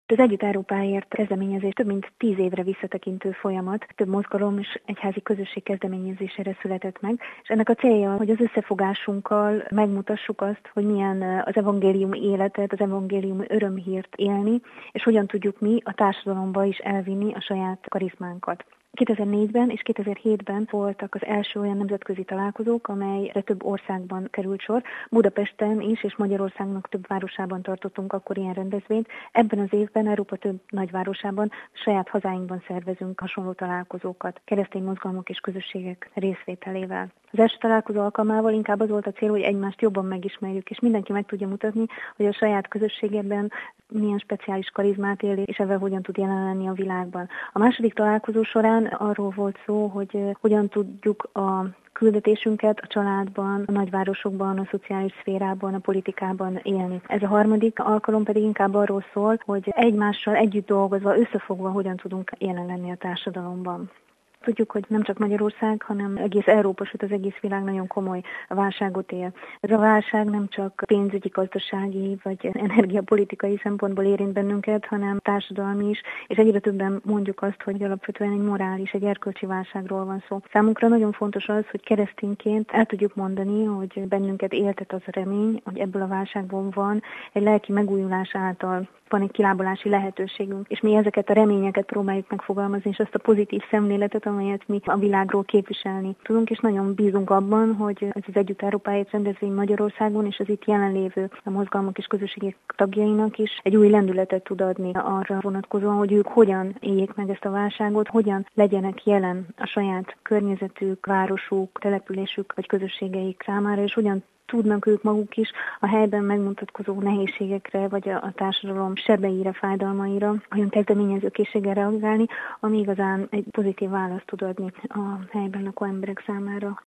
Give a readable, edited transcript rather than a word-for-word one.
Az Együtt Európáért kezdeményezés több mint 10 évre visszatekintő folyamat, több mozgalom és egyházi közösség kezdeményezésére született meg, és ennek a célja, hogy az összefogásunkkal megmutassuk azt, hogy milyen az evangélium életet, az evangélium örömhírt élni, és hogyan tudjuk mi a társadalomba is elvinni a saját karizmánkat. 2004-ben és 2007-ben voltak az első olyan nemzetközi találkozók, amelyre több országban került sor. Budapesten is és Magyarországnak több városában tartottunk akkor ilyen rendezvényt. Ebben az évben Európa több nagyvárosában, saját hazáinkban szervezünk hasonló találkozókat, keresztény mozgalmak és közösségek részvételével. Az első találkozó alkalmával inkább az volt a cél, hogy egymást jobban megismerjük, és mindenki meg tudja mutatni, hogy a saját közösségében milyen speciális karizmát él, és ebben hogyan tud jelen lenni a világban. A második találkozó során arról volt szó, hogy hogyan tudjuk a küldetésünket a családban, a nagyvárosokban, a szociális szférában, a politikában élni. Ez a harmadik alkalom pedig inkább arról szól, hogy egymással együtt dolgozva, összefogva hogyan tudunk jelen lenni a társadalomban. Tudjuk, hogy nem csak Magyarország, hanem egész Európa, sőt az egész világ nagyon komoly válságot él. Ez a válság nem csak pénzügyi, gazdasági vagy energiapolitikai szempontból érint bennünket, hanem társadalmi is, és egyre többen mondjuk azt, hogy alapvetően egy morális, egy erkölcsi válságról van szó. Számunkra nagyon fontos az, hogy keresztényként el tudjuk mondani, hogy bennünket éltet az a remény, hogy ebből a válságból van egy lelki megújulás által van egy kilábalási lehetőségünk, és mi ezeket a reményeket próbáljuk megfogalmazni, és azt a pozitív szemléletet, amelyet mi a világról képviselni tudunk, és nagyon bízunk abban, hogy ez az Együtt Európáért rendezvény Magyarországon, és az itt jelenlévő a mozgalmak és közösségek tagjainak is egy új lendületet tud adni arra vonatkozóan, hogy ők hogyan éljék meg ezt a válságot, hogyan legyenek jelen a saját környezetük, városuk, településük vagy közösségeik számára, és hogyan tudnak ők maguk is a helyben megmutatkozó nehézségekre, vagy a társadalom sebeire, fájdalmaira, olyan kezdeményezőkészséggel reagálni, ami igazán egy pozitív választ tud adni a helyben lakó emberek számára.